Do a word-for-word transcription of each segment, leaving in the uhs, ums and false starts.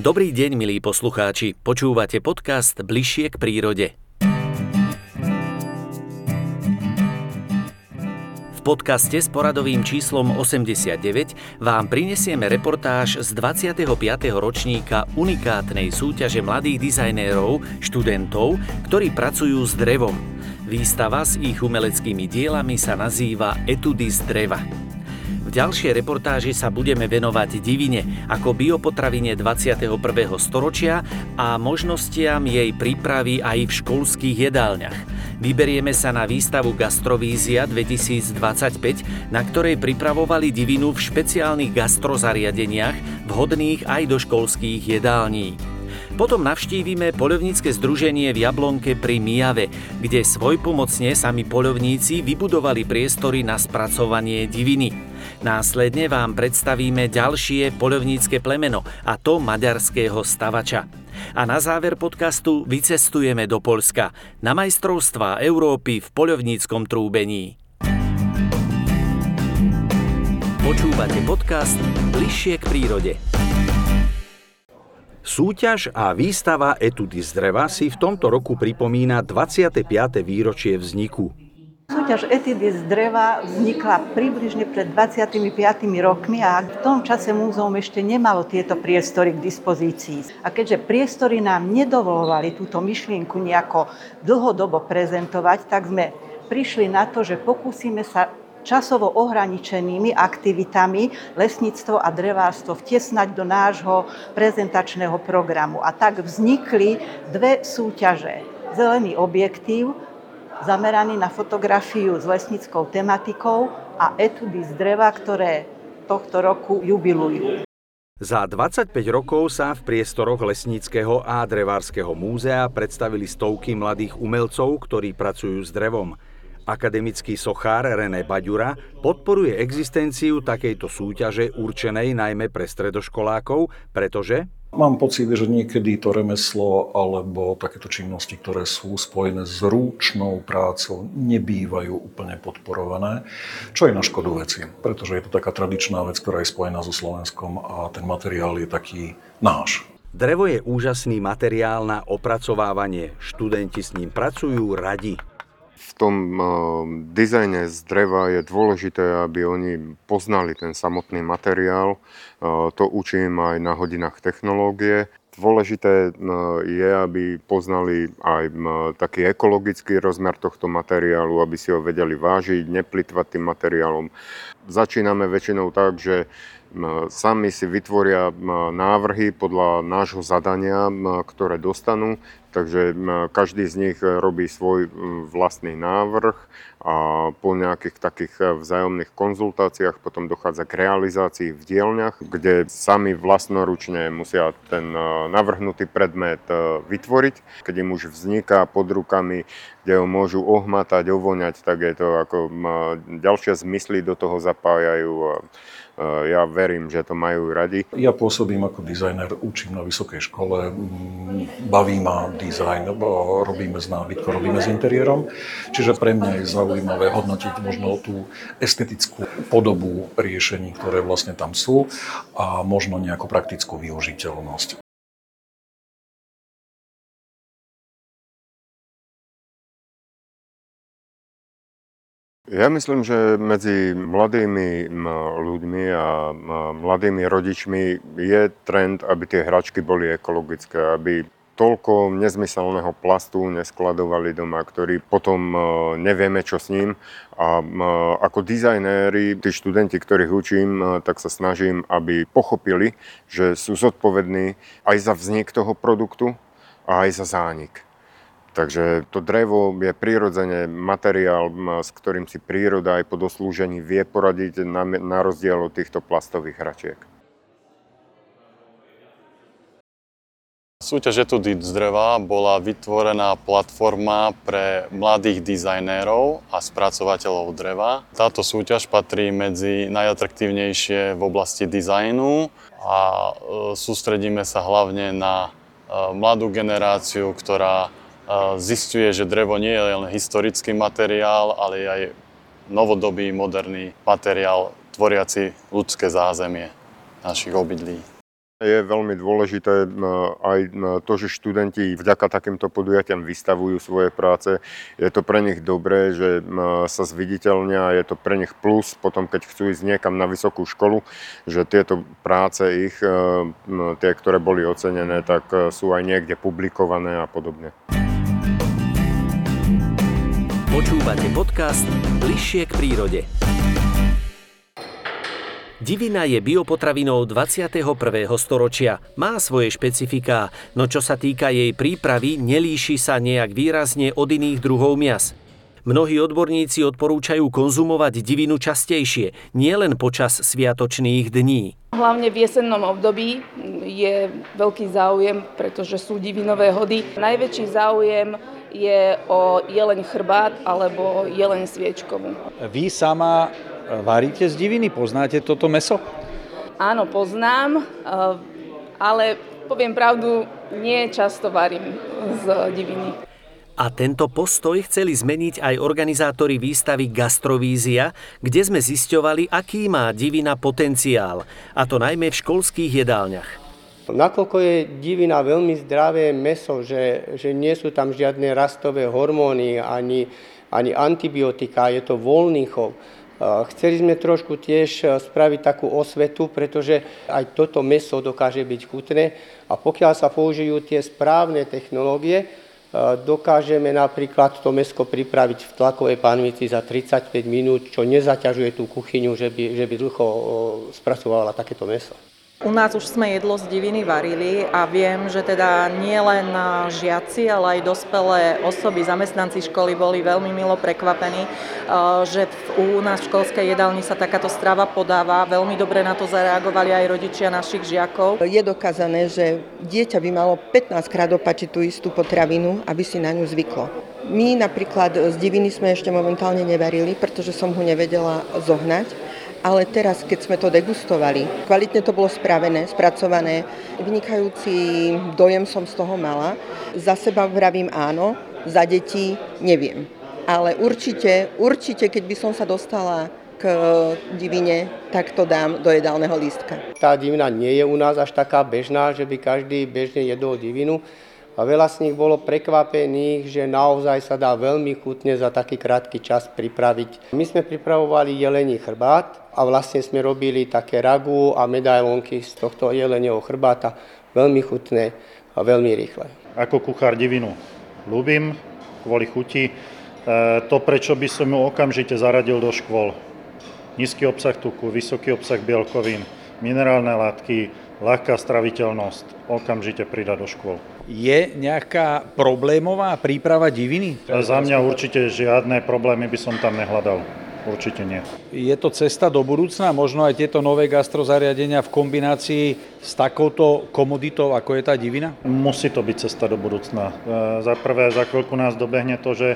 Dobrý deň, milí poslucháči. Počúvate podcast Bližšie k prírode. V podcaste s poradovým číslom osemdesiatdeväť vám prinesieme reportáž z dvadsiateho piateho ročníka unikátnej súťaže mladých dizajnérov, študentov, ktorí pracujú s drevom. Výstava s ich umeleckými dielami sa nazýva Etudy z dreva. V ďalšej reportáži sa budeme venovať divine ako biopotravine dvadsiateho prvého storočia a možnostiam jej prípravy aj v školských jedálniach. Vyberieme sa na výstavu Gastrovízia dvetisícdvadsaťpäť, na ktorej pripravovali divinu v špeciálnych gastrozariadeniach vhodných aj do školských jedální. Potom navštívime poľovnícke združenie v Jablonke pri Myjave, kde svojpomocne sami poľovníci vybudovali priestory na spracovanie diviny. Následne vám predstavíme ďalšie poľovnícke plemeno, a to maďarského stavača. A na záver podcastu vycestujeme do Poľska na majstrovstvá Európy v poľovníckom trúbení. Počúvate podcast Bližšie k prírode. Súťaž a výstava Etudy z dreva si v tomto roku pripomína dvadsiate piate výročie vzniku. Súťaž Etudy z dreva vznikla približne pred dvadsiatimi piatimi rokmi a v tom čase múzeum ešte nemalo tieto priestory k dispozícii. A keďže priestory nám nedovolovali túto myšlienku nejako dlhodobo prezentovať, tak sme prišli na to, že pokúsime sa časovo ohraničenými aktivitami lesníctvo a drevárstvo vtesnať do nášho prezentačného programu. A tak vznikli dve súťaže. Zelený objektív, zameraný na fotografiu s lesníckou tematikou, a Etudy z dreva, ktoré tohto roku jubilujú. Za dvadsaťpäť rokov sa v priestoroch Lesníckeho a Drevárskeho múzea predstavili stovky mladých umelcov, ktorí pracujú s drevom. Akademický sochár René Baďura podporuje existenciu takejto súťaže určenej najmä pre stredoškolákov, pretože mám pocit, že niekedy to remeslo alebo takéto činnosti, ktoré sú spojené s rúčnou prácou, nebývajú úplne podporované, čo je na škodu veci, pretože je to taká tradičná vec, ktorá je spojená so Slovenskom a ten materiál je taký náš. Drevo je úžasný materiál na opracovávanie. Študenti s ním pracujú radi. V tom uh, dizajne z dreva je dôležité, aby oni poznali ten samotný materiál. Uh, to učím aj na hodinách technológie. Dôležité uh, je, aby poznali aj uh, taký ekologický rozmer tohto materiálu, aby si ho vedeli vážiť, neplitvať tým materiálom. Začíname väčšinou tak, že sami si vytvoria návrhy podľa nášho zadania, ktoré dostanú. Takže každý z nich robí svoj vlastný návrh a po nejakých takých vzájomných konzultáciách potom dochádza k realizácii v dielňach, kde sami vlastnoručne musia ten navrhnutý predmet vytvoriť. Keď im už vzniká pod rukami, kde ho môžu ohmatať, ovoňať, tak je to ako ďalšie zmysly do toho zapájajú. Ja verím, že to majú radi. Ja pôsobím ako dizajner, učím na vysokej škole, baví ma dizajn, robíme s nábytkom, robíme s interiérom. Čiže pre mňa je zaujímavé hodnotiť možno tú estetickú podobu riešení, ktoré vlastne tam sú, a možno nejakú praktickú využiteľnosť. Ja myslím, že medzi mladými ľuďmi a mladými rodičmi je trend, aby tie hračky boli ekologické, aby toľko nezmyselného plastu neskladovali doma, ktorý potom nevieme, čo s ním. A ako dizajnéri, tí študenti, ktorých učím, tak sa snažím, aby pochopili, že sú zodpovední aj za vznik toho produktu a aj za zánik. Takže to drevo je prirodzene materiál, s ktorým si príroda aj po doslúžení vie poradiť, na, na rozdiel od týchto plastových hračiek. Súťaž Etudy z dreva bola vytvorená platforma pre mladých dizajnérov a spracovateľov dreva. Táto súťaž patrí medzi najatraktívnejšie v oblasti dizajnu a sústredíme sa hlavne na mladú generáciu, ktorá zisťuje, že drevo nie je len historický materiál, ale aj novodobý, moderný materiál tvoriaci ľudské zázemie našich obydlí. Je veľmi dôležité aj to, že študenti vďaka takýmto podujatiam vystavujú svoje práce. Je to pre nich dobré, že sa zviditeľnia, je to pre nich plus potom, keď chcú ísť niekam na vysokú školu, že tieto práce ich, tie, ktoré boli ocenené, tak sú aj niekde publikované a podobne. Počúvate podcast Bližšie k prírode. Divina je biopotravinou dvadsiateho prvého storočia. Má svoje špecifiká, no čo sa týka jej prípravy, nelíši sa nejak výrazne od iných druhov mias. Mnohí odborníci odporúčajú konzumovať divinu častejšie, nielen počas sviatočných dní. Hlavne v jesennom období je veľký záujem, pretože sú divinové hody. Najväčší záujem je o jeleň chrbát alebo jeleň sviečkovú. Vy sama varíte z diviny? Poznáte toto mäso? Áno, poznám, ale poviem pravdu, nie často varím z diviny. A tento postoj chceli zmeniť aj organizátori výstavy Gastrovízia, kde sme zisťovali, aký má divina potenciál, a to najmä v školských jedálniach. Nakoľko je divina veľmi zdravé mäso, že, že nie sú tam žiadne rastové hormóny ani, ani antibiotika, je to voľný chov. Chceli sme trošku tiež spraviť takú osvetu, pretože aj toto mäso dokáže byť chutné a pokiaľ sa použijú tie správne technológie, dokážeme napríklad to mäsko pripraviť v tlakovej panvici za tridsaťpäť minút, čo nezaťažuje tú kuchyňu, že by, že by dlho spracovala takéto mäso. U nás už sme jedlo z diviny varili a viem, že teda nie len žiaci, ale aj dospelé osoby, zamestnanci školy boli veľmi milo prekvapení, že u nás v školskej jedálni sa takáto strava podáva. Veľmi dobre na to zareagovali aj rodičia našich žiakov. Je dokázané, že dieťa by malo pätnásťkrát opačiť tú istú potravinu, aby si na ňu zvyklo. My napríklad z diviny sme ešte momentálne nevarili, pretože som ho nevedela zohnať. Ale teraz, keď sme to degustovali, kvalitne to bolo spravené, spracované, vynikajúci dojem som z toho mala. Za seba vravím áno, za deti neviem. Ale určite, určite, keď by som sa dostala k divine, tak to dám do jedálneho lístka. Tá divina nie je u nás až taká bežná, že by každý bežne jedol divinu. A veľa z nich bolo prekvapených, že naozaj sa dá veľmi chutne za taký krátky čas pripraviť. My sme pripravovali jelení chrbát a vlastne sme robili také ragu a medailónky z tohto jelenieho chrbáta. Veľmi chutné a veľmi rýchle. Ako kuchár divinu ľúbim kvôli chuti. E, to, prečo by som ju okamžite zaradil do škôl. Nízky obsah tuku, vysoký obsah bielkovín, minerálne látky, ľahká straviteľnosť, okamžite pridať do škôl. Je nejaká problémová príprava diviny? Za mňa určite žiadne problémy by som tam nehľadal. Určite nie. Je to cesta do budúcna? Možno aj tieto nové gastrozariadenia v kombinácii s takouto komoditou, ako je tá divina? Musí to byť cesta do budúcna. Za prvé, za chvíľku nás dobehne to, že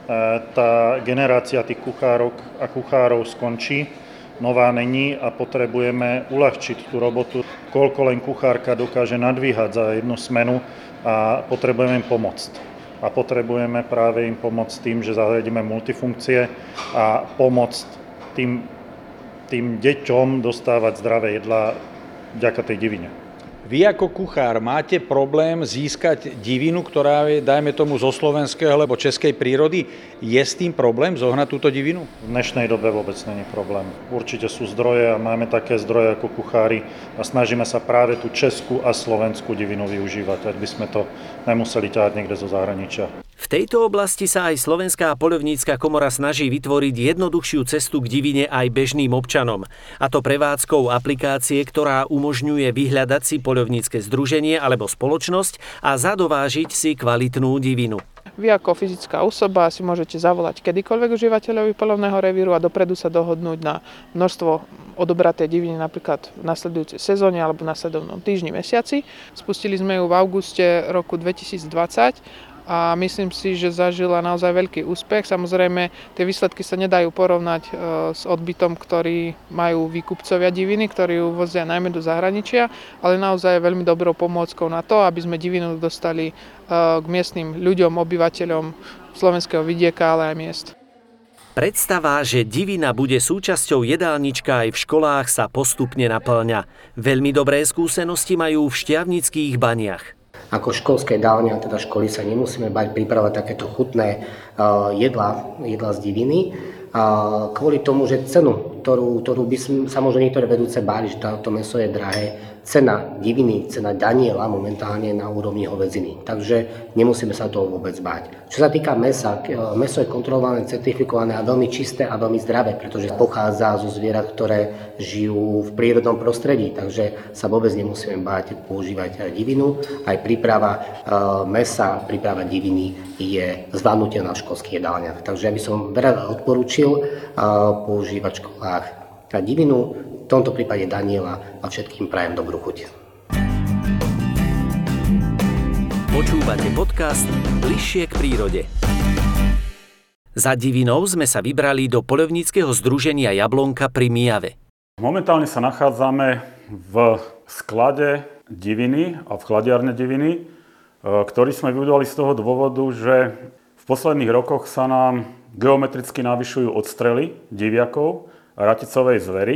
tá generácia tých kuchárok a kuchárov skončí. Nová není a potrebujeme uľahčiť tú robotu, koľko len kuchárka dokáže nadvíhať za jednu smenu a potrebujeme im pomôcť. A potrebujeme práve im pomôcť tým, že zaradíme multifunkcie a pomôcť tým, tým deťom dostávať zdravé jedlá vďaka tej divine. Vy ako kuchár máte problém získať divinu, ktorá je, dajme tomu, zo slovenského alebo českej prírody. Je s tým problém zohnať túto divinu? V dnešnej dobe vôbec není problém. Určite sú zdroje a máme také zdroje ako kuchári a snažíme sa práve tú českú a slovenskú divinu využívať, aby sme to nemuseli ťahať niekde zo zahraničia. V tejto oblasti sa aj Slovenská poľovnícka komora snaží vytvoriť jednoduchšiu cestu k divine aj bežným občanom. A to prevádzkou aplikácie, ktorá umožňuje vyhľadať si poľovnícke združenie alebo spoločnosť a zadovážiť si kvalitnú divinu. Vy ako fyzická osoba si môžete zavolať kedykoľvek užívateľovi poľovného revíru a dopredu sa dohodnúť na množstvo odobratej diviny napríklad v nasledujúcej sezóne alebo v nasledovnom týždni, mesiaci. Spustili sme ju v auguste roku dvetisícdvadsať. A myslím si, že zažila naozaj veľký úspech. Samozrejme, tie výsledky sa nedajú porovnať e, s odbytom, ktorý majú výkupcovia diviny, ktorí ju vozia najmä do zahraničia, ale naozaj je veľmi dobrou pomôckou na to, aby sme divinu dostali e, k miestnym ľuďom, obyvateľom slovenského vidieka, ale aj miest. Predstava, že divina bude súčasťou jedálnička aj v školách, sa postupne naplňa. Veľmi dobré skúsenosti majú v Štiavnických Baniach. Ako školské jedálne, a teda školy, sa nemusíme bať pripravať takéto chutné uh, jedlá, jedlá z diviny. Uh, kvôli tomu, že cenu, ktorú, ktorú by sa možno niektoré vedúce báli, že to meso je drahé, cena diviny, cena daniela momentálne na úrovni hovedziny. Takže nemusíme sa toho vôbec báť. Čo sa týka mesa, meso je kontrolované, certifikované a veľmi čisté a veľmi zdravé, pretože pochádza zo zvierat, ktoré žijú v prírodnom prostredí. Takže sa vôbec nemusíme báť používať divinu. Aj príprava mesa, príprava diviny je zvládnutelná v školských jedálniach. Takže ja by som veľa odporúčil používať v školách divinu, v tomto prípade daniela, a všetkým prajem dobrú chuť. Počúvate podcast Bližšie k prírode. Za divinou sme sa vybrali do poľovníckeho združenia Jablonka pri Mijave. Momentálne sa nachádzame v sklade diviny a v chladiarne diviny, ktorý sme vybudovali z toho dôvodu, že v posledných rokoch sa nám geometricky navyšujú odstrely diviakov a raticovej zvery.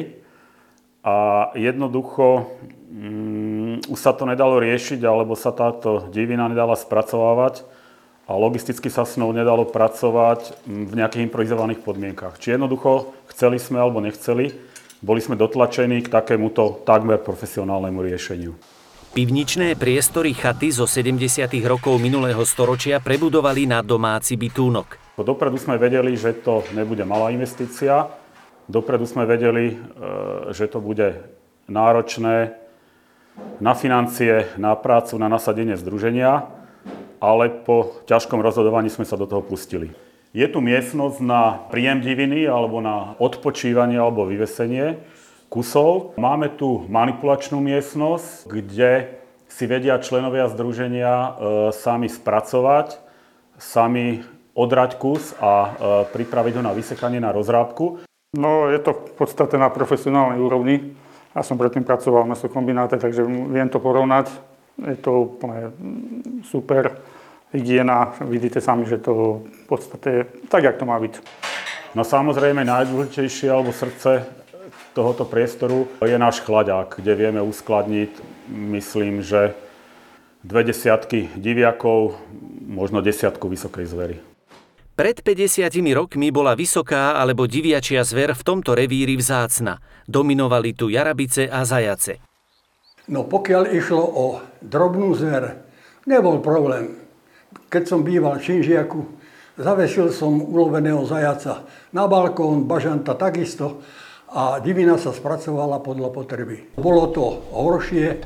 A jednoducho um, už sa to nedalo riešiť, alebo sa táto divina nedala spracovávať a logisticky sa s ňou nedalo pracovať v nejakých improvizovaných podmienkach. Či jednoducho chceli sme alebo nechceli, boli sme dotlačení k takémuto takmer profesionálnemu riešeniu. Pivničné priestory chaty zo sedemdesiatych rokov minulého storočia prebudovali na domáci bytúnok. Dopredu sme vedeli, že to nebude malá investícia. Dopredu sme vedeli, že to bude náročné na financie, na prácu, na nasadenie združenia, ale po ťažkom rozhodovaní sme sa do toho pustili. Je tu miestnosť na príjem diviny alebo na odpočívanie alebo vyvesenie kusov. Máme tu manipulačnú miestnosť, kde si vedia členovia združenia sami spracovať, sami odrať kus a pripraviť ho na vysekanie, na rozrábku. No, je to v podstate na profesionálnej úrovni. Ja som predtým pracoval v mesokombináte, takže viem to porovnať. Je to úplne super hygiena. Vidíte sami, že to v podstate je tak, jak to má byť. No samozrejme najdôležitejšie alebo srdce tohoto priestoru je náš chladiak, kde vieme uskladniť, myslím, že dve desiatky diviakov, možno desiatku vysokej zvery. Pred päťdesiatimi rokmi bola vysoká alebo diviačia zver v tomto revíri vzácna. Dominovali tu jarabice a zajace. No pokiaľ išlo o drobnú zver, nebol problém. Keď som býval v Činžiaku, zavesil som uloveného zajaca na balkón, bažanta takisto a divina sa spracovala podľa potreby. Bolo to horšie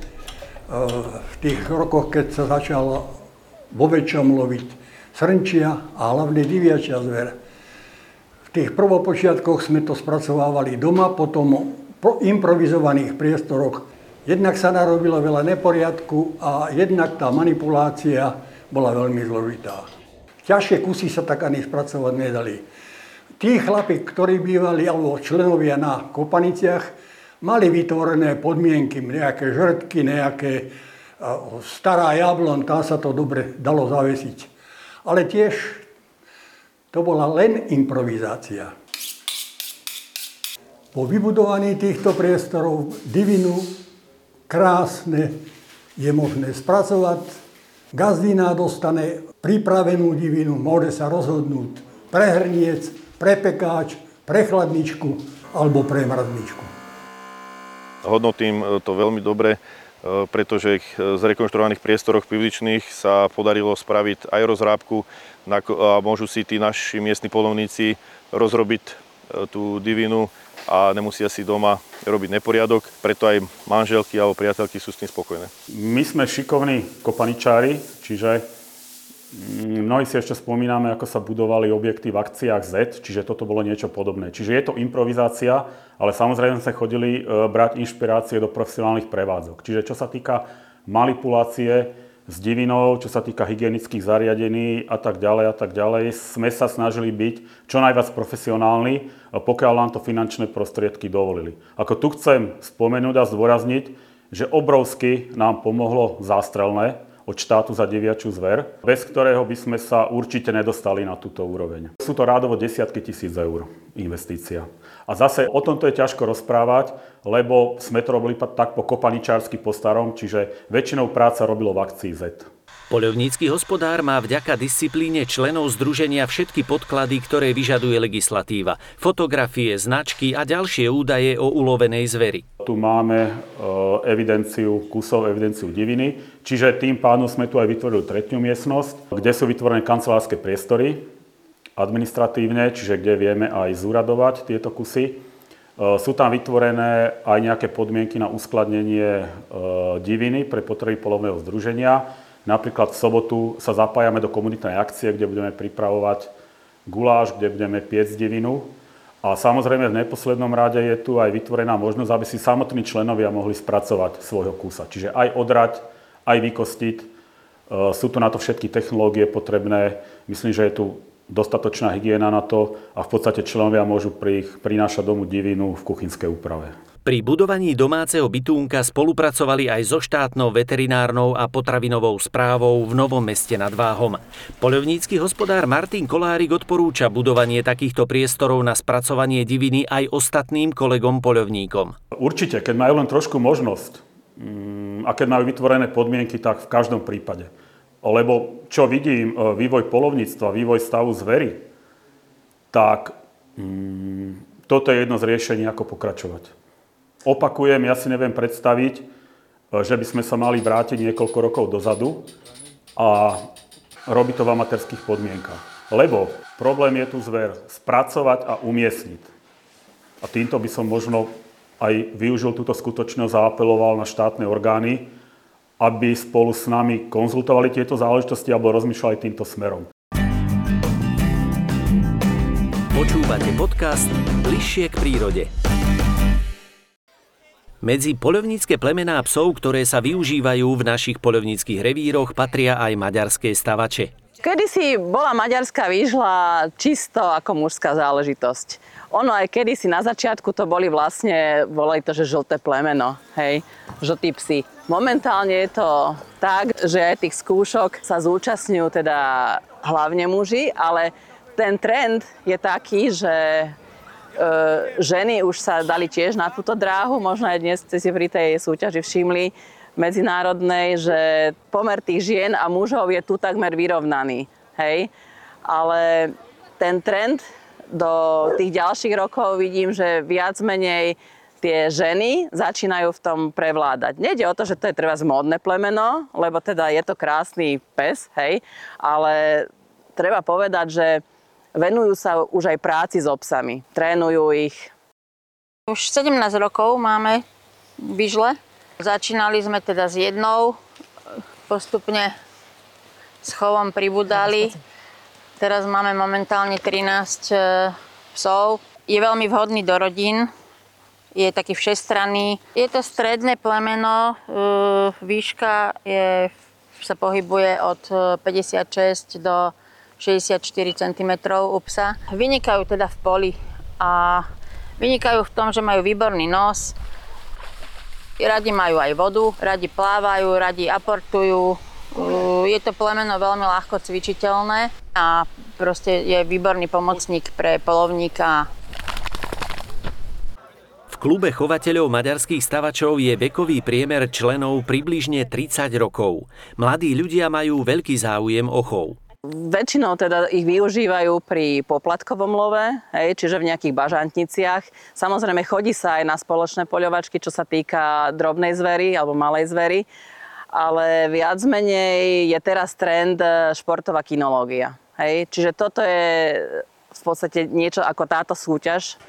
v tých rokoch, keď sa začalo vo väčšom loviť srnčia a hlavne diviačia zver. V tých prvopočiatkoch sme to spracovávali doma, potom po improvizovaných priestoroch. Jednak sa narobilo veľa neporiadku a jednak tá manipulácia bola veľmi zložitá. Ťažšie kusy sa tak ani spracovať nedali. Tí chlapi, ktorí bývali, alebo členovia na kopaniciach, mali vytvorené podmienky, nejaké žrtky, nejaké stará jablon, tam sa to dobre dalo zavesiť. Ale tiež to bola len improvizácia. Po vybudovaní týchto priestorov divinu krásne je možné spracovať. Gazdina dostane pripravenú divinu, môže sa rozhodnúť pre hrniec, pre pekáč, pre chladničku alebo pre mrazničku. Hodnotím to veľmi dobre, pretože z rekonštruovaných priestoroch pivničných sa podarilo spraviť aj rozrábku a môžu si tí naši miestni poľovníci rozrobiť tú divinu a nemusia si doma robiť neporiadok, preto aj manželky alebo priateľky sú s tým spokojné. My sme šikovní kopaničári, čiže mnohí si ešte spomíname, ako sa budovali objekty v akciách Z, čiže toto bolo niečo podobné. Čiže je to improvizácia, ale samozrejme sme chodili brať inšpirácie do profesionálnych prevádzok. Čiže čo sa týka manipulácie s divinou, čo sa týka hygienických zariadení a tak ďalej a tak ďalej, sme sa snažili byť čo najviac profesionálni, pokiaľ nám to finančné prostriedky dovolili. Ako tu chcem spomenúť a zdôrazniť, že obrovsky nám pomohlo zástrelné. od štátu za deviačiu zver, bez ktorého by sme sa určite nedostali na túto úroveň. Sú to rádovo desiatky tisíc eur investícia. A zase o tomto je ťažko rozprávať, lebo sme to robili tak po kopaničársky po starom, čiže väčšinou práca robilo v akcii Z. Poľovnícky hospodár má vďaka disciplíne členov združenia všetky podklady, ktoré vyžaduje legislatíva. Fotografie, značky a ďalšie údaje o ulovenej zveri. Tu máme evidenciu kusov, evidenciu diviny, čiže tým pádom sme tu aj vytvorili tretiu miestnosť, kde sú vytvorené kancelárske priestory administratívne, čiže kde vieme aj zúradovať tieto kusy. Sú tam vytvorené aj nejaké podmienky na uskladnenie diviny pre potreby poľovného združenia. Napríklad v sobotu sa zapájame do komunitnej akcie, kde budeme pripravovať guláš, kde budeme piecť divinu. A samozrejme v neposlednom rade je tu aj vytvorená možnosť, aby si samotní členovia mohli spracovať svojho kusa. Čiže aj odrať, aj vykostiť. Sú tu na to všetky technológie potrebné. Myslím, že je tu dostatočná hygiena na to a v podstate členovia môžu prinášať domu divinu v kuchynskej úprave. Pri budovaní domáceho bytúnka spolupracovali aj so štátnou veterinárnou a potravinovou správou v Novom Meste nad Váhom. Poľovnícky hospodár Martin Kolárik odporúča budovanie takýchto priestorov na spracovanie diviny aj ostatným kolegom poľovníkom. Určite, keď majú len trošku možnosť a keď majú vytvorené podmienky, tak v každom prípade. Lebo čo vidím, vývoj poľovníctva, vývoj stavu zvery, tak mm, toto je jedno z riešení, ako pokračovať. Opakujem, ja si neviem predstaviť, že by sme sa mali vrátiť niekoľko rokov dozadu a robiť to v amatérských podmienkach. Lebo problém je tu zver spracovať a umiestniť. A týmto by som možno aj využil túto skutočnosť a apeloval na štátne orgány, aby spolu s nami konzultovali tieto záležitosti alebo rozmýšľali týmto smerom. Počúvate podcast Bližšie k prírode. Medzi poľovnícke plemená psov, ktoré sa využívajú v našich poľovníckych revíroch, patria aj maďarské stavače. Kedysi bola maďarská výžla čisto ako mužská záležitosť. Ono aj kedysi na začiatku to boli vlastne, volali to, že žlté plemeno, hej, žltí psi. Momentálne je to tak, že aj tých skúšok sa zúčastňujú teda hlavne muži, ale ten trend je taký, že ženy už sa dali tiež na túto dráhu, možno aj dnes ste si pri tej súťaži všimli medzinárodnej, že pomer tých žien a mužov je tu takmer vyrovnaný. Hej? Ale ten trend do tých ďalších rokov vidím, že viac menej tie ženy začínajú v tom prevládať. Nejde o to, že to je treba módne plemeno, lebo teda je to krásny pes, hej? Ale treba povedať, že venujú sa už aj práci s obsami, trénujú ich. Už sedemnásť rokov máme výžle. Začínali sme teda s jednou, postupne s chovom pribudali. Teraz máme momentálne trinásť psov. Je veľmi vhodný do rodín, je taký všestranný. Je to stredné plemeno, výška je, sa pohybuje od päťdesiatšesť do šesťdesiatštyri centimetrov u psa. Vynikajú teda v poli a vynikajú v tom, že majú výborný nos, radi majú aj vodu, radi plávajú, radi aportujú. Je to plemeno veľmi ľahko cvičiteľné a proste je výborný pomocník pre poľovníka. V klube chovateľov maďarských stavačov je vekový priemer členov približne tridsať rokov. Mladí ľudia majú veľký záujem o chov. Väčšinou teda ich využívajú pri poplatkovom love, hej, čiže v nejakých bažantniciach. Samozrejme chodí sa aj na spoločné poľovačky, čo sa týka drobnej zvery alebo malej zvery, ale viac menej je teraz trend športová kinológia. Hej. Čiže toto je v podstate niečo ako táto súťaž.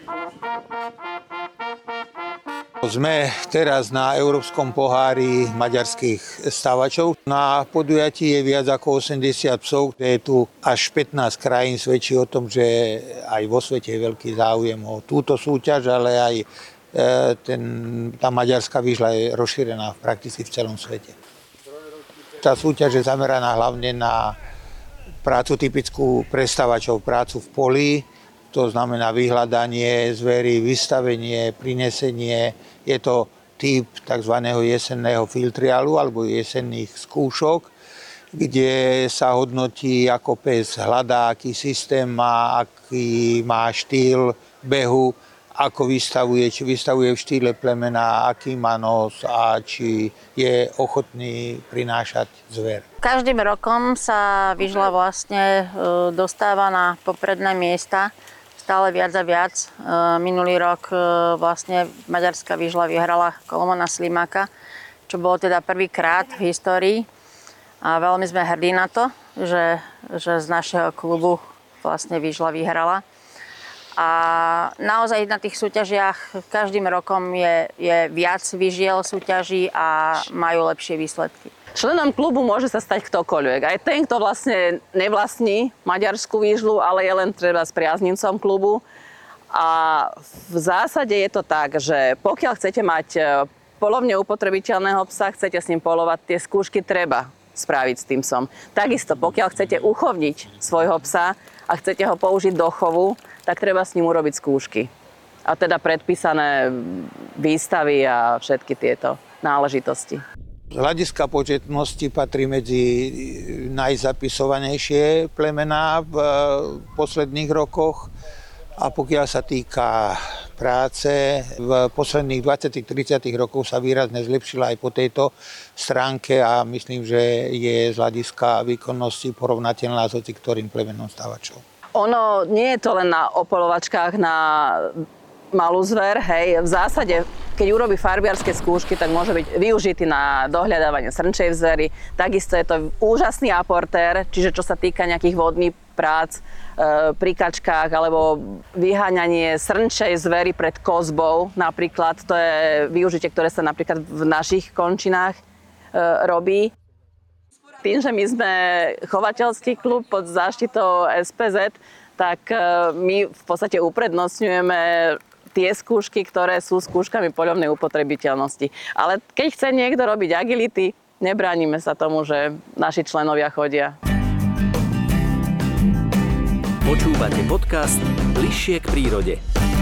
Sme teraz na Európskom pohári maďarských stavačov. Na podujatí je viac ako osemdesiat psov. Je tu až pätnásť krajín, svedčí o tom, že aj vo svete je veľký záujem o túto súťaž, ale aj ten, tá maďarská výžla je rozšírená prakticky v celom svete. Tá súťaž je zameraná hlavne na prácu typickú pre stavačov, prácu v poli. To znamená vyhľadanie zvery, vystavenie, prinesenie. Je to typ tzv. Jesenného filtriálu alebo jesenných skúšok. kde sa hodnotí, ako pes hľadá, aký systém má, aký má štýl behu, ako vystavuje, či vystavuje v štýle plemena, aký má nos a či je ochotný prinášať zver. Každým rokom sa výžla vlastne dostáva na popredné miesta, stále viac a viac. Minulý rok vlastne maďarská výžla vyhrala Kolomona Slimáka, čo bolo teda prvýkrát v histórii. A veľmi sme hrdí na to, že, že z našeho klubu vlastne výžla vyhrala. A naozaj na tých súťažiach každým rokom je, je viac vyžiel súťaží a majú lepšie výsledky. Členom klubu môže sa stať ktokoľvek. Aj ten, kto vlastne nevlastní maďarskú výžlu, ale je len treba s priaznincom klubu. A v zásade je to tak, že pokiaľ chcete mať polovne upotrebiteľného psa, chcete s ním polovať, tie skúšky treba spraviť s tým psom. Takisto, pokiaľ chcete uchovniť svojho psa a chcete ho použiť do chovu, tak treba s ním urobiť skúšky. A teda predpísané výstavy a všetky tieto náležitosti. Z hľadiska početnosti patrí medzi najzapisovanejšie plemená v posledných rokoch. A pokiaľ sa týka práce, v posledných dvadsať tridsať rokoch sa výrazne zlepšila aj po tejto stránke a myslím, že je z hľadiska výkonnosti porovnateľná s ktorým plemenom stávačov. Ono nie je to len na opolovačkách na malú zver, hej. V zásade, keď urobí farbiarske skúšky, tak môže byť využitý na dohľadávanie srnčej zvery. Takisto je to úžasný aportér, čiže čo sa týka nejakých vodných prác e, pri kačkách alebo vyháňanie srnčej zvery pred kozbou napríklad. To je využitie, ktoré sa napríklad v našich končinách e, robí. Tým, že my sme chovateľský klub pod záštitou es pé zet, tak my v podstate uprednostňujeme tie skúšky, ktoré sú skúškami poľovnej upotrebiteľnosti. Ale keď chce niekto robiť agility, nebránime sa tomu, že naši členovia chodia. Počúvate podcast Bližšie k prírode.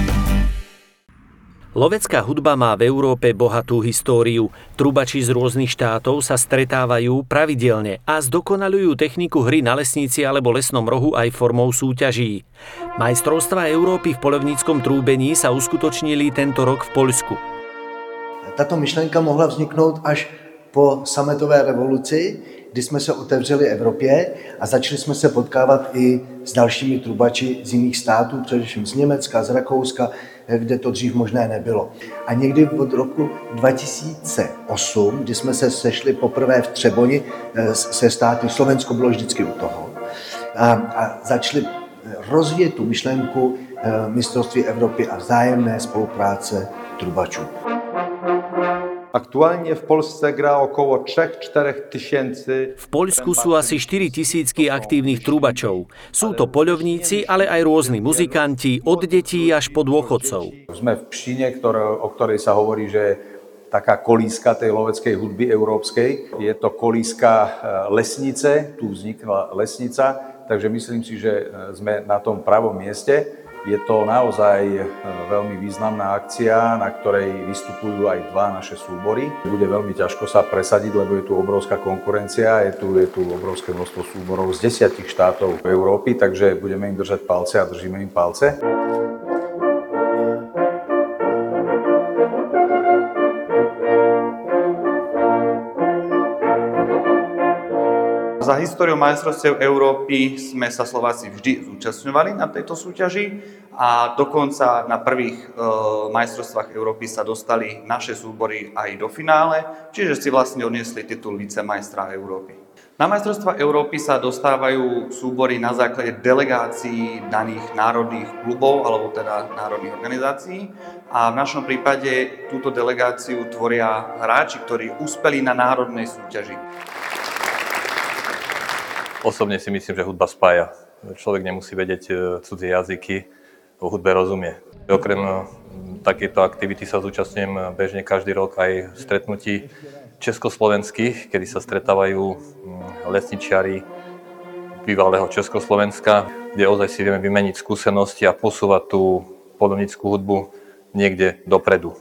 Lovecká hudba má v Európe bohatú históriu. Trubači z rôznych štátov sa stretávajú pravidelne a zdokonaľujú techniku hry na lesníci alebo lesnom rohu aj formou súťaží. Majstrovstvá Európy v poľovníckom trúbení sa uskutočnili tento rok v Poľsku. Tato myšlenka mohla vzniknout až po sametové revoluci, kdy jsme se otevřeli Evropě a začali jsme se potkávat i s dalšími trubači z jiných států, především z Německa, z Rakouska, kde to dřív možné nebylo. A někdy od roku dva tisíce osm, kdy jsme se sešli poprvé v Třeboni se státy, Slovensko bylo vždycky u toho, a, a začali rozvíjet tu myšlenku mistrovství Evropy a vzájemné spolupráce trubačů. Aktuálne v Polsce hrá okolo tri až štyri tisíce. V Poľsku sú asi štyri tisícky aktívnych trubačov. Sú to poľovníci, ale aj rôzni muzikanti, od detí až po dôchodcov. Sme v Pšine, ktoré, o ktorej sa hovorí, že je taká kolíska tej loveckej hudby európskej. Je to kolíska lesnice, tu vznikla lesnica, takže myslím si, že sme na tom pravom mieste. Je to naozaj veľmi významná akcia, na ktorej vystupujú aj dva naše súbory. Bude veľmi ťažko sa presadiť, lebo je tu obrovská konkurencia, je tu, je tu obrovské množstvo súborov z desiatich štátov Európy, takže budeme im držať palce a držíme im palce. Za históriou majstrovstiev Európy sme sa Slováci vždy zúčastňovali na tejto súťaži a dokonca na prvých e, majstrovstvách Európy sa dostali naše súbory aj do finále, čiže si vlastne odniesli titul vicemajstra Európy. Na majstrovstvá Európy sa dostávajú súbory na základe delegácií daných národných klubov alebo teda národných organizácií a v našom prípade túto delegáciu tvoria hráči, ktorí uspeli na národnej súťaži. Osobne si myslím, že hudba spája. Človek nemusí vedieť cudzie jazyky, o hudbe rozumie. Okrem takéto aktivity sa zúčastňujem bežne každý rok aj v stretnutí československých, kedy sa stretávajú lesničiari bývalého Československa, kde ozaj si vieme vymeniť skúsenosti a posúvať tú poľovnícku hudbu niekde dopredu.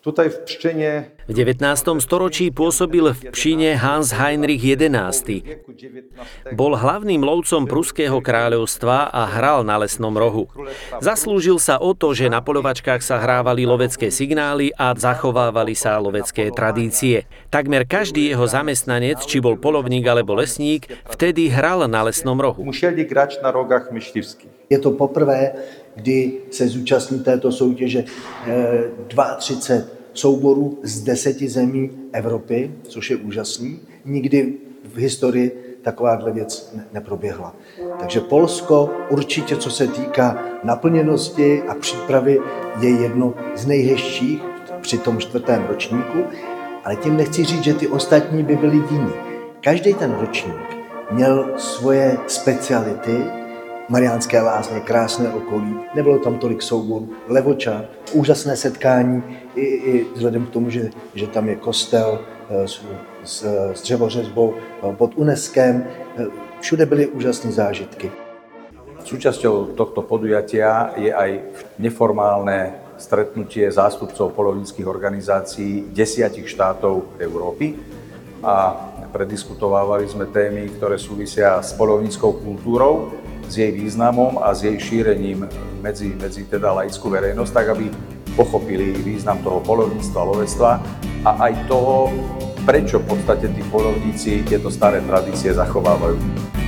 Tutaj v Pščine v devätnástom storočí pôsobil v Pšine Hans Heinrich jedenásty. Bol hlavným lovcom pruského kráľovstva a hral na lesnom rohu. Zaslúžil sa o to, že na poľovačkách sa hrávali lovecké signály a zachovávali sa lovecké tradície. Takmer každý jeho zamestnanec, či bol poľovník alebo lesník, vtedy hral na lesnom rohu. Museli hrať na rogách myštivských. Je to poprvé, kdy se zúčastní této soutěže třicet dva souborů z deseti zemí Evropy, což je úžasný. Nikdy v historii takováhle věc neproběhla. Takže Polsko určitě, co se týká naplněnosti a přípravy, je jedno z nejhezčích při tom čtvrtém ročníku, ale tím nechci říct, že ty ostatní by byly jiní. Každý ten ročník měl svoje speciality, Mariánské Lázně, krásné okolí, nebylo tam tolik souborů, Levoča, úžasné setkání, i, i vzhledem k tomu, že, že tam je kostel s, s, s dřevořezbou pod UNESCem, všude byly úžasné zážitky. Súčasťou tohto podujatia je aj neformálne stretnutie zástupcov poľovníckych organizácií desiatich štátov Európy a prediskutovávali sme témy, ktoré súvisia s poľovníckou kultúrou, s jej významom a s jej šírením medzi, medzi teda laickú verejnosť, tak aby pochopili význam toho poľovníctva, lovectva a aj toho, prečo v podstate tí poľovníci tieto staré tradície zachovávajú.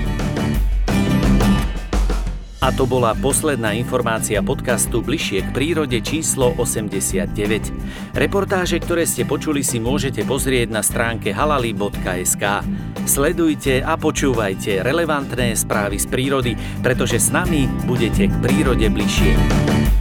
A to bola posledná informácia podcastu Bližšie k prírode číslo osemdesiatdeväť. Reportáže, ktoré ste počuli, si môžete pozrieť na stránke halali bodka es ká. Sledujte a počúvajte relevantné správy z prírody, pretože s nami budete k prírode bližšie.